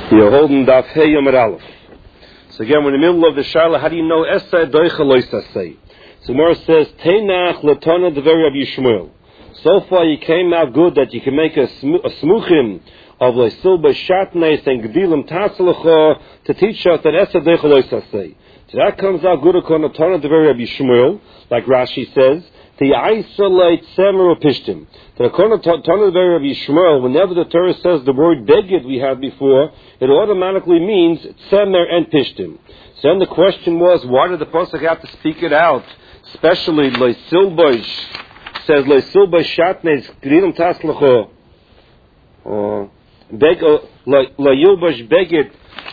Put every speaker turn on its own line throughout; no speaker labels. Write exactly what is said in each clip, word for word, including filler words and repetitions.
You're holding Daf Hey Yom Aleph. So again, we're in the middle of the Sharla. How do you know Esa Doicha Loisa Say? So Gemara says, Teinach Latana Deveri Rabbi Yishmael. So far, you came out good that you can make a, sm- a smuchim of Leisil B'Shatneis and Gedilim Tatzalacha to teach us that Esa Doicha Loisa Say. So that comes out good according to Tana Deveri Rabbi Yishmael, like Rashi says. The isolate semer pishtim. The according to Tana Deveri Rabbi Yishmael, whenever the Torah says the word beged we had before, it automatically means semer and pishtim. So then the question was, why did the pasuk have to speak it out? Especially leisil boish says leisil boish shatnes gedilim tatzlacha. Beg leisil boish beged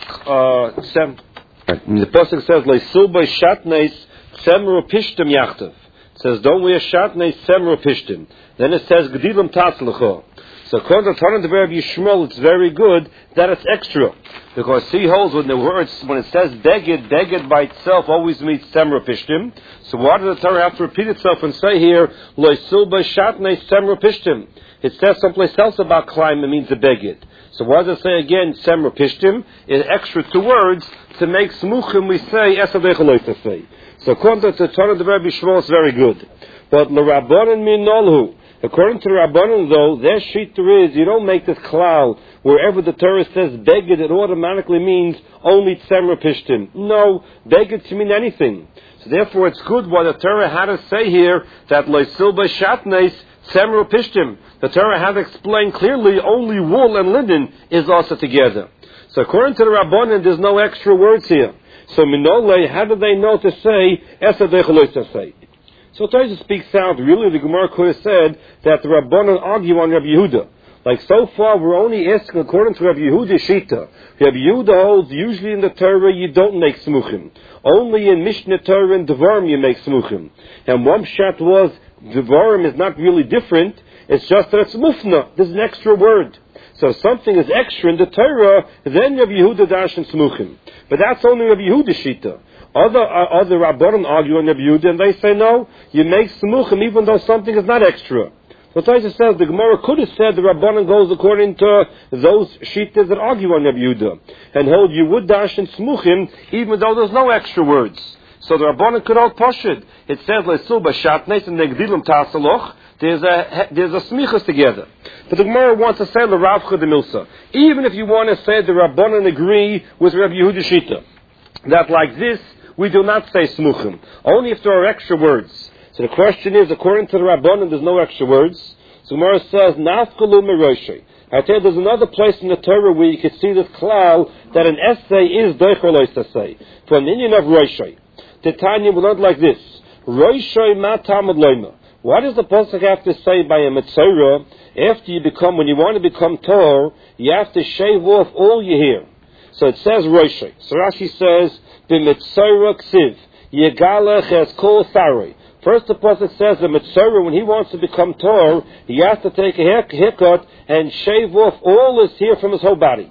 sem. The pasuk says leisil boish shatnes semer pishtim yachtav. It says, don't wear shatnei semra pishtim. Then it says, gedilim tatzlacha. So according to Tana Deveri Yishmael, it's very good that it's extra. Because he holds when the words, when it says beged, beged by itself always means semra pishtim. So why does the Torah have to repeat itself and say here, loisil b'shatnei semra pishtim? It says someplace else about climb, it means a beged. So why does it say again, semra pishtim? It's extra two words to make smuchim, we say, esa decha say. So according to Tana Deveri Yishmael, it's very good. But l'Rabbanan minolhu, according to the Rabbanan though, their shita is you don't make this klal wherever the Torah says beged, it automatically means only tsemra pishtim. No, beged can mean anything. So therefore, it's good why the Torah had to say here that leisil b'shatneis tsemra pishtim. The Torah had to explain clearly only wool and linen is also together. So according to the Rabbanan, there's no extra words here. So minole, how do they know to say esa decha say? So Tosha speaks out. Really, the Gemara could have said that the Rabbanan argue on Rabbi Yehuda. Like so far, we're only asking according to Rabbi Yehuda Shita. Rabbi Yehuda holds usually in the Torah you don't make smuchim. Only in Mishnah Torah and Devarim you make smuchim. And one pshat was Devarim is not really different. It's just that it's mufna. There's an extra word. So if something is extra in the Torah, then Rabbi Yehuda dash and smuchim. But that's only Rabbi Yehuda Shita. Other uh, other Rabbanim argue on Rabbi Yehuda, and they say no, you make smuchim even though something is not extra. So Tosha says the Gemara could have said the Rabbanim goes according to those Shitas that argue on Rabbi Yehuda, and hold you would dash and smuchim even though there's no extra words. So the Rabbanim could hold pashid. It says leisil b'shatneis and negdilim tasaloch. There's a there's a smichas together. But the Gemara wants to say l'ravcha de milsa. Even if you want to say the Rabbanan agree with Rabbi Yehuda Shita, that like this we do not say smuchim, only if there are extra words. So the question is, according to the Rabbanan, there's no extra words. So Gemara says nafkalu meroshei. I tell you, there's another place in the Torah where you can see this klal that an essay is doicha loisa say. For an Indian of roshei, Titania will learn like this: roshei ma tamad loima. Why does the pasuk have to say by a mitzvah after you become, when you want to become Torah, you have to shave off all your hair? So it says Roshei. So Rashi says b'mitzvah ksiv yegalech es kol tharoi. First the pasuk says the mitzvah when he wants to become Torah, he has to take a hair, haircut and shave off all his hair from his whole body.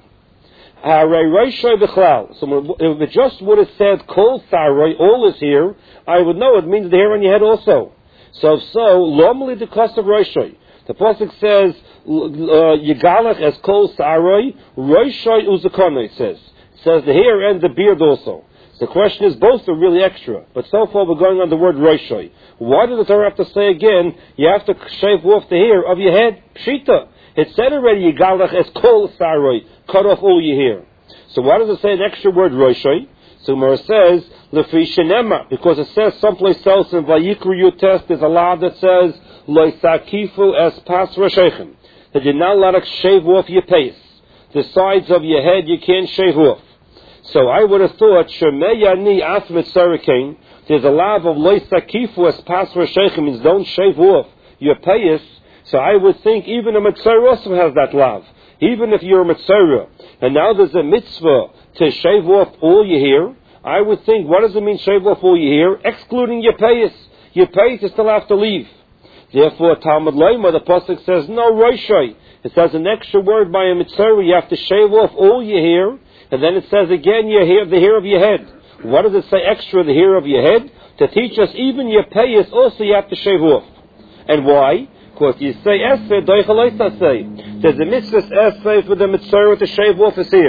So if it just would have said kol tharoi, all his hair, I would know it means the hair on your head also. So, so, normally the cost of Roshoi. The pasuk says, Yigalech as kol sa'aroi, Roshoi uzakona, it says. It says the hair and the beard also. So the question is, both are really extra. But so far we're going on the word Roshoi. Why did the Torah have to say again, you have to shave off the hair of your head? Pshita. It said already, Yigalech as kol sa'aroi, cut off all your hair. So why does it say an extra word Roshoi? So Gemara says, Lefi Shenema, because it says someplace else in Vayikru Yutes, there's a law that says, Lo Sakifu es pas Roshechem, that you're not allowed to shave off your face. The sides of your head you can't shave off. So I would have thought, Shemeyani as Mitzarekain, there's a law of Lo Sakifu es pas Roshechem, means don't shave off your face. So I would think even a Mitzarah also has that law. Even if you're a Mitzarah, and now there's a mitzvah to shave off all your hair, I would think, what does it mean shave off all your hair? Excluding your payas. Your payas you still have to leave. Therefore, Talmud Leima, the pasuk says, no roshai. It says an extra word by a mitzvah, you have to shave off all your hair, and then it says again, your hair, the hair of your head. What does it say extra, the hair of your head? To teach us even your payas also you have to shave off. And why? Because you say essay, doicha loisa say. There's a mitzvah essay for the mitzvah to shave off his hair.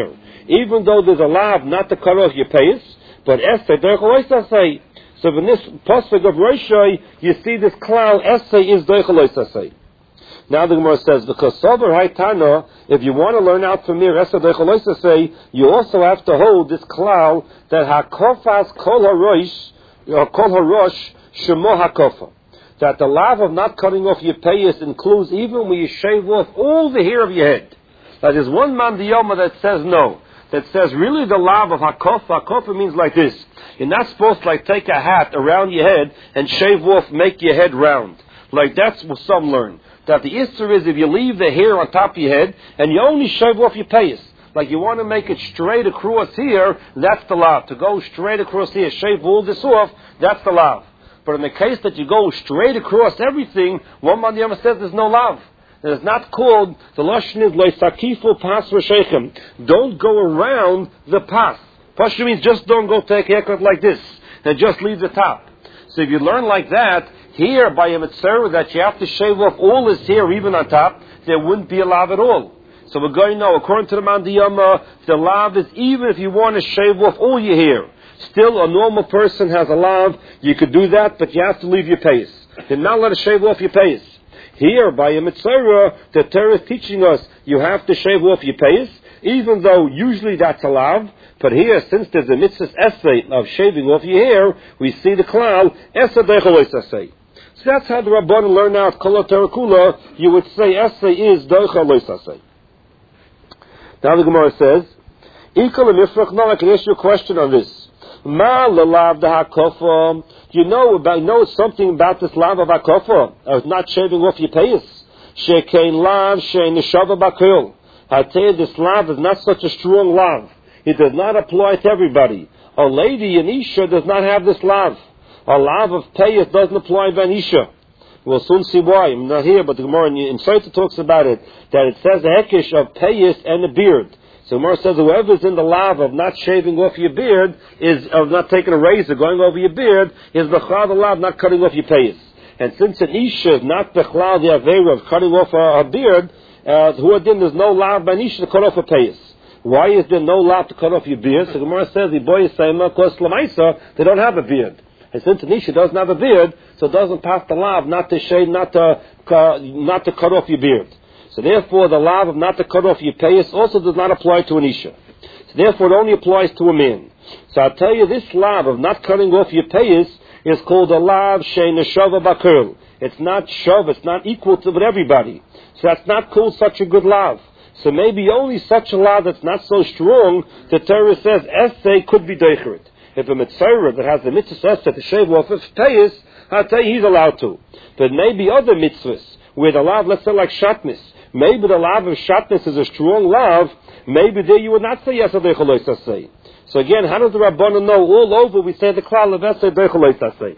even though there's a lav not to cut off your payas, but essay deichel oisasei. So in this pasuk of Roshai, you see this klal essay is deichel oisasei. Now the Gemara says, because sober haitana, if you want to learn out from here essay deichel oisasei, you also have to hold this klal that hakofas kol harosh or kol harosh shemo hakofa. That the lav of not cutting off your payas includes even when you shave off all the hair of your head. Now there's one man diyoma that says no. That says really the lav of hakofa, hakofa means like this. You're not supposed to like take a hat around your head and shave off, make your head round. Like that's what some learn. That the issur is if you leave the hair on top of your head and you only shave off your payas. Like you want to make it straight across here, that's the lav. To go straight across here, shave all this off, that's the lav. But in the case that you go straight across everything, one man Yama says there's no lav. It's not called, the lashon is loisakifu pas v'sheichem. Don't go around the pas. Pasha means just don't go take a haircut like this and just leave the top. So if you learn like that, here by a mitzvah that you have to shave off all this hair even on top, there wouldn't be a lav at all. So we're going to know, according to the Mandiyama, the lav is even if you want to shave off all your hair. Still, a normal person has a lav. You could do that, but you have to leave your payas. You're not allowed to shave off your payas. Here, by a mitzvah, the Torah is teaching us you have to shave off your payas, even though usually that's a lav. But here, since there's a mitzvah essay of shaving off your hair, we see the klal essay deichel oisasei. So that's how the Rabbanan learn out kol Torah kula. You would say essay is deichel oisasei. Now the Gemara says, "Ikol emifrach." Now I can ask you a question on this. Ma lelav da hakofa. Do you know about know something about this lav of hakofa of not shaving off your payas? Shekein lav shein neshava bakul. I tell you, this lav is not such a strong lav. It does not apply to everybody. A lady, an isha, does not have this lav. A lav of payas doesn't apply to an isha. We'll soon see why. I'm not here, but the Gemara in Sotah talks about it, that it says a hekesh of payas and a beard. So Gemara says whoever's in the lav of not shaving off your beard, is of not taking a razor, going over your beard, is b'chlal the lav not cutting off your payas. And since an isha is not b'chlal the avera of cutting off her, her beard, uh, who adin there's no lav by an isha to cut off her payas. Why is there no lav to cut off your beard? So Gemara says the boy is saying because lamaisa they don't have a beard. And since an isha doesn't have a beard, so it doesn't pass the lav not to shave, not to uh, not to cut off your beard. So therefore, the lav of not to cut off your payas also does not apply to an isha. So therefore, it only applies to a man. So I'll tell you, this lav of not cutting off your payas is called a lav shein neshava bakul. It's not shav, it's not equal to everybody. So that's not called such a good lav. So maybe only such a lav that's not so strong, the Torah says essay could be deicheret. If a mitzvah that has the mitzvah essay to shave off his payas, I'll tell you he's allowed to. But maybe other mitzvahs, where the lav, let's say like shatnis, maybe the lav of shatness is a strong lav. Maybe there you would not say yes deichel oisasei. So again, how does the Rabbanan know? All over we say the klal of essay deichel oisasei.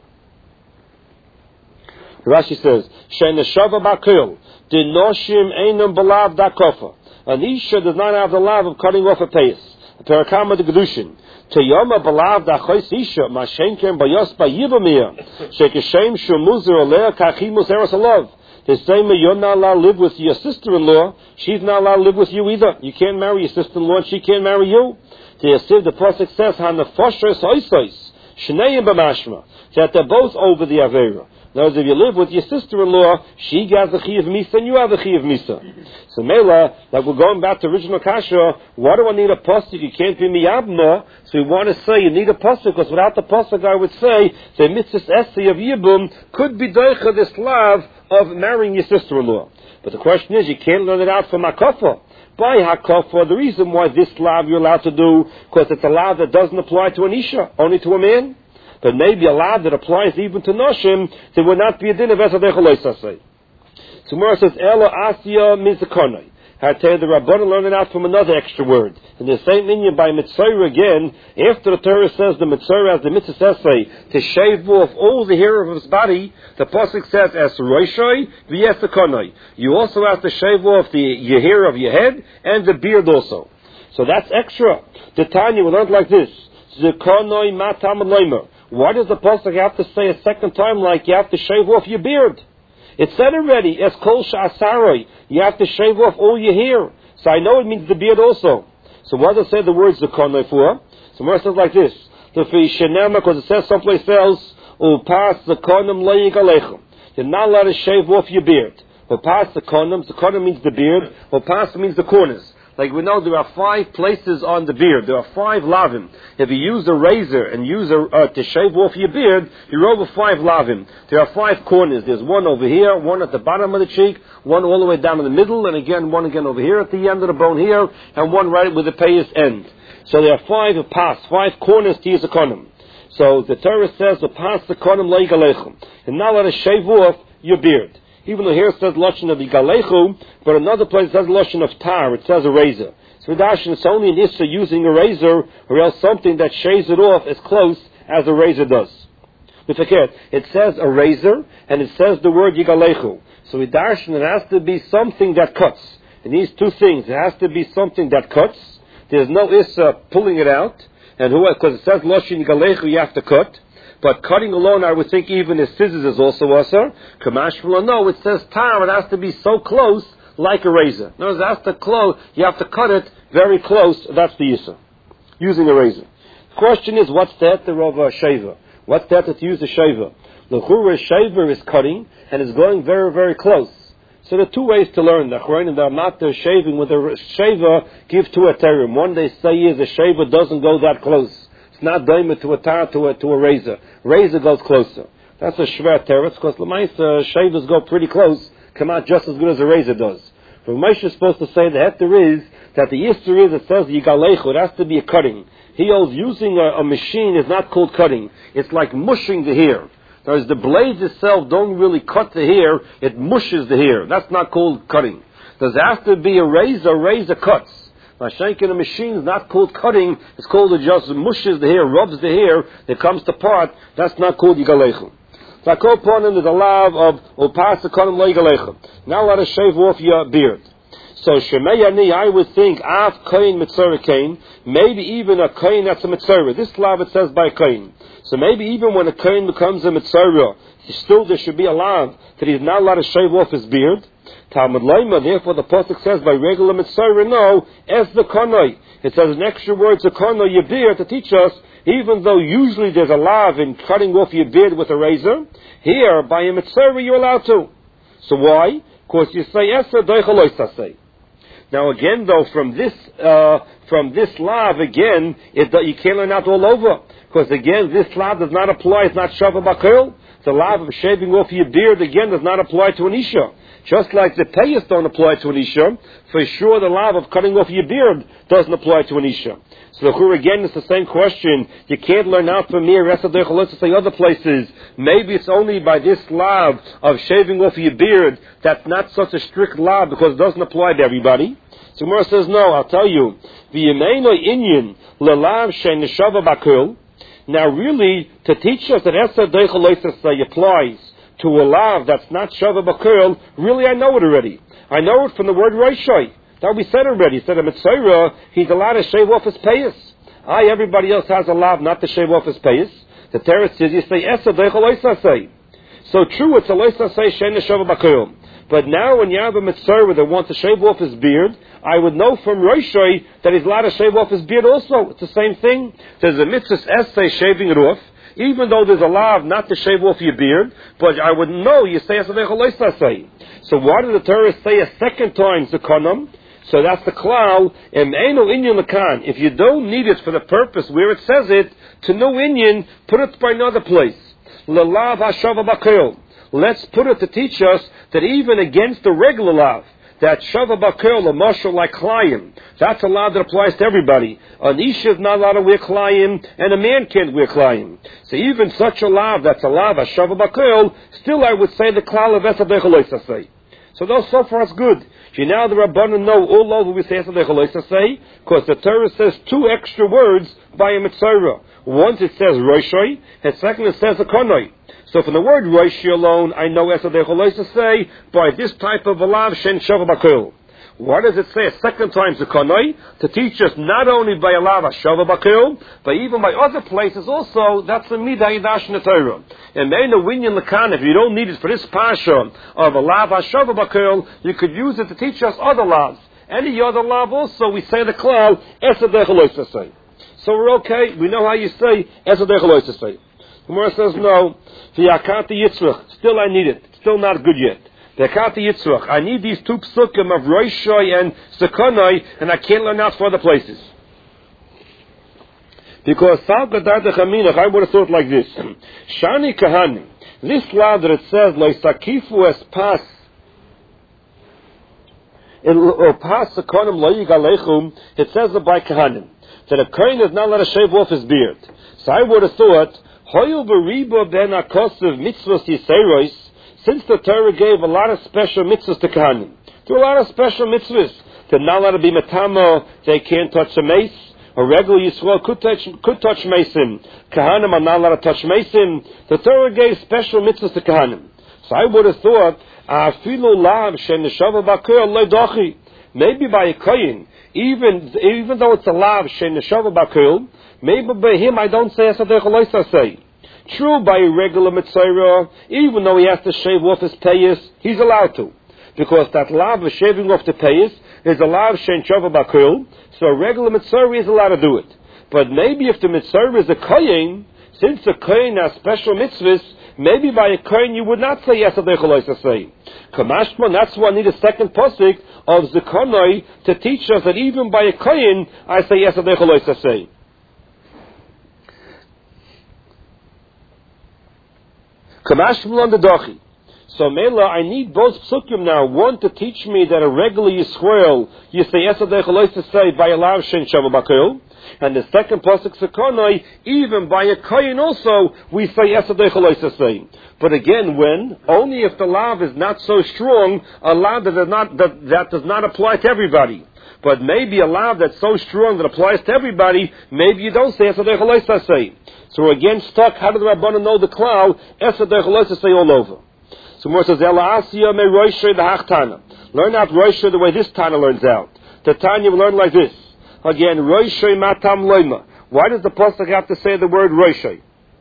Rashi says, "Shein neshava bakul dinoshim einam belav dakofa." An isha does not have the lav of cutting off a payas. Perakama de gedushin. Teyoma belav dachos isha mashenkem bayos bayibamia shekeshem shumuzer oleh kachimus eros alav. The same way you're not allowed to live with your sister-in-law, she's not allowed to live with you either. You can't marry your sister-in-law and she can't marry you. The Yasiv, the Pasuk says, Hanafoshes oisois, Shneyim b'mashma, that they're both over the Avera. In other words, if you live with your sister-in-law, she has the Chi of Misa and you have the Chi of Misa. So Mela, like we're going back to original Kasha, why do I need a Pasuk? You can't be Miyabna. So we want to say you need a Pasuk, because without the Pasuk I would say the Mitzvah Essay of Yibum could be Deicha this lav of marrying your sister-in-law. But the question is, you can't learn it out from Hakafa. By Hakafa, the reason why this lav you're allowed to do, because it's a lav that doesn't apply to an Isha, only to a man. But maybe a lav that applies even to Noshim, there would not be a din of Esad Deichel Oisasei. So Gemara says, Elo Asya Mizakonai. I tell you, the Rabbanan learned it out from another extra word. In the same Inyan by Mitzvah again, after the Torah says the Mitzvah has the Mitzvah essay to shave off all the hair of his body, the Pasuk says, as Roshai v'yesakonai. You also have to shave off the your hair of your head and the beard also. So that's extra. The Tanya we learned like this. Zekonai matam leimer. Why does the Pasuk have to say a second time like you have to shave off your beard? It said already, as kol sha'asaroi, you have to shave off all your hair. So I know it means the beard also. So what does it say the word Zakonoi for? So Gemara says like this. Because it says someplace else, Upas Zakonim Lo Yigalechem. You're not allowed to shave off your beard. Upas Zakonim, Zakonim means the beard, Upas means the corners. Like we know there are five places on the beard. There are five lavim. If you use a razor and use a, uh, to shave off your beard, you're over five lavim. There are five corners. There's one over here, one at the bottom of the cheek, one all the way down in the middle, and again one again over here at the end of the bone here, and one right with the payas end. So there are five pas, five corners to your zakonim. So the Torah says the pas zakonim lo yigalechem. And now let us shave off your beard. Even though here it says lashon of yigalechu, but another place it says lashon of tar. It says a razor. So Darshan, it's only an issa using a razor, or else something that shaves it off as close as a razor does. But forget, it says a razor, and it says the word yigalechu. So with Darshan, it has to be something that cuts. It needs two things. It has to be something that cuts. There's no issa pulling it out, and who because it says lashon yigalechu, you have to cut. But cutting alone, I would think even as scissors is also asar. Kamashvula, no, it says tar, it has to be so close, like a razor. No, it has to close, you have to cut it very close, that's the issa. Using a razor. The question is, what's the heter of a shaver? What's the heter to use a shaver? The chura shaver is cutting, and is going very, very close. So there are two ways to learn. The Chachamim that are not the shaving with a shaver give two heterim. One they say is a shaver doesn't go that close. It's not daimah to a tar, to a, to a razor. Razor goes closer. That's a shver teretz, because l'maisa shavers go pretty close, come out just as good as a razor does. But Moshe is supposed to say the heter is that the issur is, it says yigalechu, it has to be a cutting. He holds using a, a machine is not called cutting. It's like mushing the hair. Whereas the blades itself don't really cut the hair, it mushes the hair. That's not called cutting. Does it have to be a razor? Razor cuts. Mashenk in a machine is not called cutting, it's called it just mushes the hair, rubs the hair, it comes to part, that's not called yigalechu. So I call upon him, there's a law of upas zakonim lo yigalechu. Now let us shave off your beard. So Shemei I would think, af kohen mitzvah kain, maybe even a kohen that's a mitzvah. This law it says by kohen. So maybe even when a kohen becomes a mitzvah, still there should be a law that he's not allowed to shave off his beard. Talmud Laima, therefore the pasuk says by regular mitzvah, no, as the konoi. It says an extra word to konoi, your beard, to teach us, even though usually there's a law in cutting off your beard with a razor, here by a mitzvah you're allowed to. So why? Because you say esa doichalois say. Now again, though, from this uh, from this law, again, it, you can't learn out all over. Because again, this law does not apply, it's not shava bakil. The law of shaving off your beard, again, does not apply to an isha. Just like the payas don't apply to an isha, for sure the law of cutting off your beard doesn't apply to an isha. So the chur, again, it's the same question. You can't learn out from here, let's say other places. Maybe it's only by this law of shaving off your beard that's not such a strict law because it doesn't apply to everybody. So Gemara says, no, I'll tell you. Now really, to teach us that Esa Deichel applies to a law that's not Shava Bakil, really I know it already. I know it from the word Roshai. That we said already. He said a Mitzvah, he's allowed to shave off his payas. I, everybody else has a law not to shave off his payas. The Teretz says, you say Esa Deichel say. So true, it's a Loisa say Shena Shava Bakil. But now when you have a mitzvah that wants to shave off his beard, I would know from Roshai that he's allowed to shave off his beard also. It's the same thing. There's a mitzvah essay shaving it off, even though there's a law not to shave off your beard, but I would know you say say. So why did the Torah say a second time zakonam? So that's the klal. If you don't need it for the purpose where it says it, to no inyan, put it by another place. Lalav hashava bakil. Let's put it to teach us that even against the regular law, that shava bakil, a marshal like klayim, that's a law that applies to everybody. An isha is not allowed to wear klayim, and a man can't wear klayim. So even such a law, that's a law, a shava bakil, still I would say the klal of esadechaloisa say. So those so far is good. You now the Rabbanan know all over we say esadechaloisa say, because the Torah says two extra words by a mitzvah. Once it says Roshai, and second it says a konoi. So from the word Roshi alone, I know Esadecholoisa say, by this type of alav, Shen Shava Bakil. What does it say a second time, Zakonoi? To teach us not only by alav Shava Bakil, but even by other places also, that's the Midah Yidash Torah. And Meina Winyan Lakan, if you don't need it for this Pasha of alav Shava Bakil, you could use it to teach us other lavs. any other lav also, we say the klal, Esa Deicha Lo Yisasei. So we're okay, we know how you say Esa Deicha Lo Yisasei. The Gemara says no, V'yakati Yitzrach, still I need it, still not good yet. V'yakati Yitzrach, I need these two psukim of Roshoi and Sekonoi, and I can't learn out for other places. Because I would have thought like this. Shani Kahanim, this law that it says, Lo Yisakifu es pas, pas Sekonim Lo Yigalechum, it says it by Kahanim, that a Kohen is not allowed to shave off his beard. So I would have thought, Hoyul Beriba ben Akosiv mitzvahs Yiseiros, since the Torah gave a lot of special mitzvahs to Kahanim, there are a lot of special mitzvahs. They're not allowed to be matamo, they can't touch a mace. A regular Yisrael could touch, could touch mason. Kahanim are not allowed to touch mason. The Torah gave special mitzvahs to Kahanim. So I would have thought, Afilu lav shen neshava bakul lo dochi. Maybe by a kohen, even even though it's a lav shen neshava bakul, maybe by him I don't say Esa Deicha Lo Yisasei. True, by a regular mitzvah, even though he has to shave off his payas, he's allowed to. Because that lav of shaving off the payas is a lav shen neshava bakul. So a regular mitzvah is allowed to do it. But maybe if the mitzvah is a kohen, since a kohen has special mitzvahs, maybe by a kohen you would not say Esa Deicha Lo Yisasei. Kamashman, that's why I need a second pasuk of Zekonoi to teach us that even by a kohen, I say Esa Deicha Lo Yisasei. Kamashman on the dochi. So Mela, I need both psukim now. One to teach me that a regular Yisrael, you say Esa Deicha Lo Yisasei by a lav shen shava bakul, and the second pasuk Sekonoi, even by a kohen also, we say Esa Deicha Lo Yisasei. But again, when? Only if the lav is not so strong, a lav that does not, that, that does not apply to everybody. But maybe a lav that's so strong that applies to everybody, maybe you don't say Esa Deicha Lo Yisasei. So we're again stuck, how do the Rabbanan know the klal, Esa Deicha Lo Yisasei all over? So more says, Ela Asiya me Roisha the Hachtana. Learn out Roisha the way this Tana learns out. The Tanya will learn like this. Again, Roisha matam loima. Why does the pasuk have to say the word Roisha?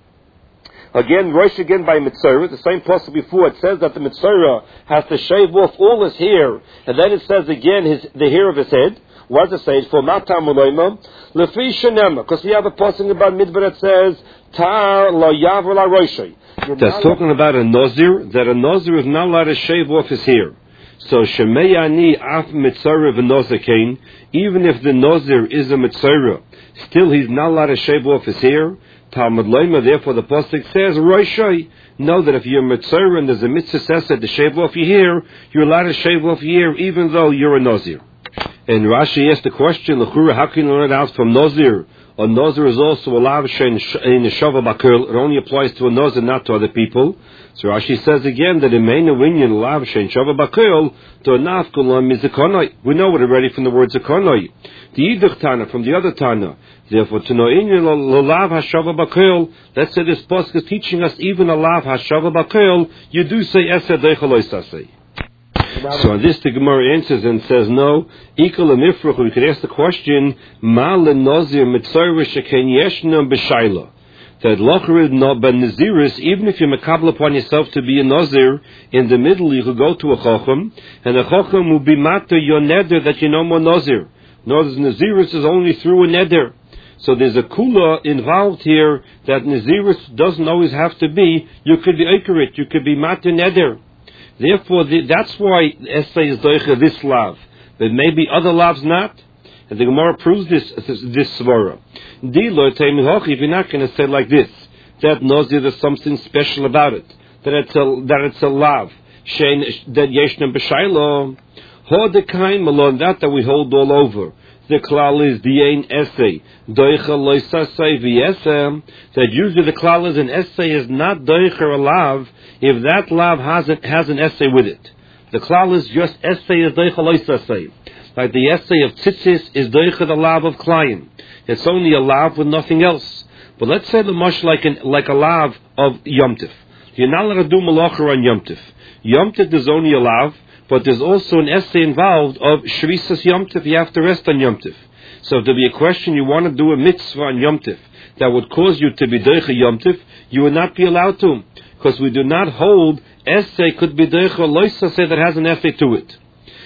Again, Roisha again by Mitzorah. The same pasuk before, it says that the Mitzorah has to shave off all his hair. And then it says again his, the hair of his head. What does it say? For matam loima. Lefi shenema. Because we have a pasuk about Midbar that says, Tar lo yavar la Roisha. That's talking about a Nazir, that a Nazir is not allowed to shave off his hair. So, Shemei Ani Af Mitzorah v'Nozakain, even if the Nazir is a Mitzorah, still he's not allowed to shave off his hair. Talmud Leima, therefore the pasuk says, Roishai, know that if you're a Mitzorah and there's a mitzvah says to shave off your hair, you're allowed to shave off your hair even though you're a Nazir. And Rashi asked the question, L'chura, how can you learn it out from Nazir? A Nazir is also a lav shein neshava bakul. It only applies to a Nazir, not to other people. So Rashi says again that in main winyan lav shein shava bakul to a nafkulam is zekonoi. We know it already from the word zekonoi. The yiduch Tana from the other Tana. Therefore, to know inyan lav hashava bakul. Let's say this pasuk is teaching us even a lav hashava bakul. You do say Esa Deicha Lo Yisasei. So on this the Gemara answers and says no. Equal a mifruch. We could ask the question: Ma le nazir mitzorah sheken yeshna b'shayla. That lochrid no ben naziris. Even if you makabel upon yourself to be a nazir, in the middle you could go to a chacham, and a chacham will be matter your neder that you know more nazir. Notice naziris is only through a neder. So there's a kula involved here that naziris doesn't always have to be. You could be ikarit. You could be matter neder. Therefore, the, that's why Esay is doicha this lav, but maybe other lavs not. And the Gemara proves this this, this svara. If you're not going to say like this, that nazir there's something special about it, that it's a that it's a lav, that yeshna b'shaylo, hodekain malon that that we hold all over. The klal is the ein essay doicha loisasei v'yesem. That usually the klal is an essay is not doicha a lav if that lav has an, has an essay with it. The klal is just essay is doicha loisasei. Like the essay of tzitzis is doicha the lav of klayim. It's only a lav with nothing else. But let's say the mush like an like a lav of yomtiv. You're not allowed to do malacha on yomtiv. Yomtiv is only a lav. But there's also an essay involved of Shvisas Yom Tif. You have to rest on Yom Tif. So if there be a question, you want to do a mitzvah on Yom Tif that would cause you to be Deicha Yom Tif, you would not be allowed to. Because we do not hold essay could be Deicha Loisa say that has an essay to it.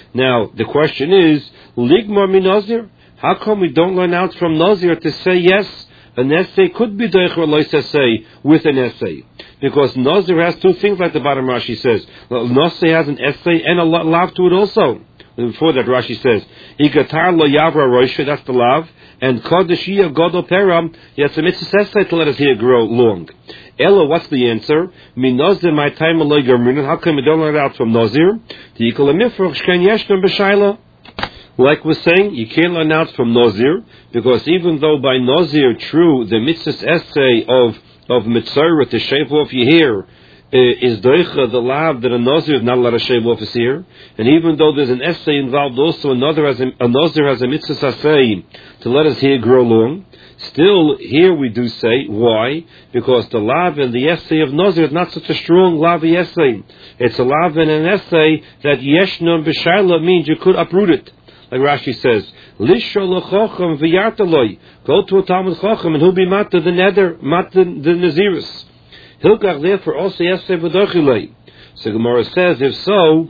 Now, the question is, Ligmar min Nazir? How come we don't learn out from Nazir to say yes, an essay could be Deicher Lois essay with an essay? Because Nazir has two things like the bottom Rashi says. Nazir has an essay and a lav to it also. Before that, Rashi says, Igatar lo yavra roisha, that's the lav, and Kodeshia Godol Peram, he has a mitzvah essay to let his hair grow long. Ella, what's the answer? Min Nazir, my time aloi garmunan, how come we don't learn it out from Nazir? The Yikol Amifrach, Shken Yeshnam B'Shaila. Like we're saying, you can't learn out from Nazir, because even though by Nazir, true, the mitzvah essay of, of Mitzvah to shave off your hair, Uh, is doicha the lav that a nazir is not allowed to shave off his hair, and even though there's an essay involved, also another has a, a nazir has a mitzvah essay to let his hair grow long. Still, here we do say why? Because the lav and the essay of nazir is not such a strong lavi essay. It's a lav and an essay that yeshnam b'shayla means you could uproot it. Like Rashi says, Lisho l'chochem v'yartaloi. Go to a Talmud Chochem and he'll be mat to the nether, mat to the Nazirus. Hilkach therefore also yaseh v'dochilei. So Gemara says, if so,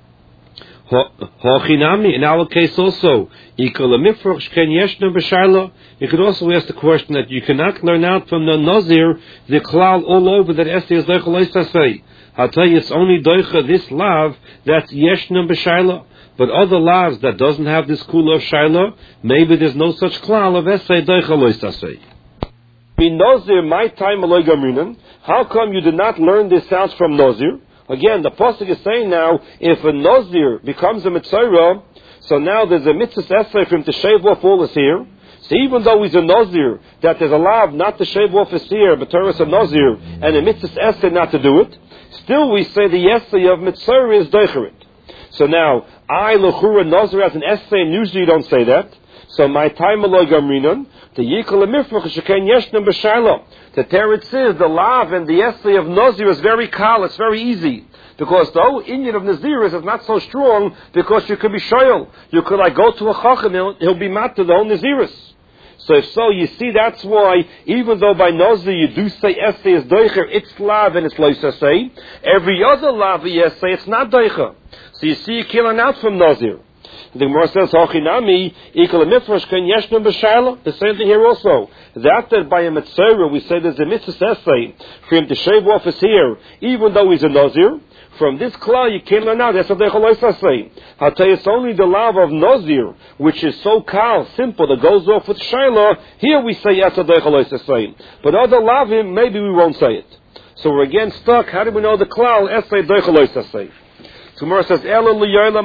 ha'chinami, in our case also, ikol amifroch shken yeshna b'shayla. You could also ask the question that you cannot learn out from the Nazir the klal all over that essay is doichalei sasei. I'll tell you, it's only doicha this lav that's yeshna b'shayla. But other lavs that doesn't have this kula of shayla, maybe there's no such klal of essay doichalei sasei. Min Nazir, my time aloi gamrinan. How come you did not learn this sounds from Nazir? Again, the pasuk is saying now, if a Nazir becomes a mitzvah, so now there's a mitzvah essay for him to shave off all his hair. So even though he's a Nazir, that there's a lav not to shave off his hair, but Torah is a Nazir, and a mitzvah essay not to do it, still we say the essay of mitzvah is doicherit. So now, I, Lechura, Nazir as an essay, and usually you don't say that. So my time aloi gamrinan, the yikol amifrach sheken yeshnam b'shayla. The teretz is the lav and the essay of Nazir is very kal, it's very easy. Because the whole Indian of Naziris is not so strong, because you could be shoyal. You could like go to a chacham, he'll, he'll be mat to the whole Naziris. So if so, you see that's why, even though by Nazir you do say essay is doicher, it's lav and it's lois essay, every other lav essay, it's not doicher. So you see you killing out from Nazir. The Gemara says, "Hachinami equal a mifresh ken yeshnam b'shayla." The same thing here also. That that by a mitzvah we say there's a mitzvah essay for him to shave off his hair, even though he's a nazir. From this klal you can't learn out. That's what they say. I'll tell you, it's only the lav of nazir, which is so kal, simple, that goes off with shayla. Here we say yes, they say. But other lavim, maybe we won't say it. So we're again stuck. How do we know the klal? Essay they say. Tomorrow says,